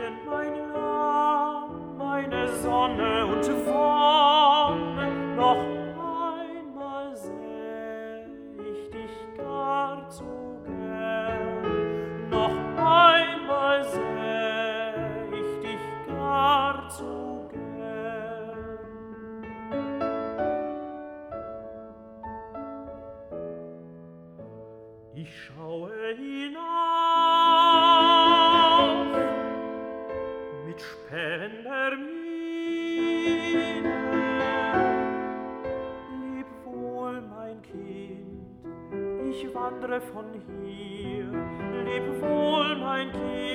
mein Lamm, meine Sonne und Wonne, noch einmal säh ich dich gar zu gern, noch einmal säh ich dich gar zu gern. Ich schaue hinauf mit spähender Miene. Leb wohl, mein Kind, ich wandre von hier. Leb wohl, mein Kind,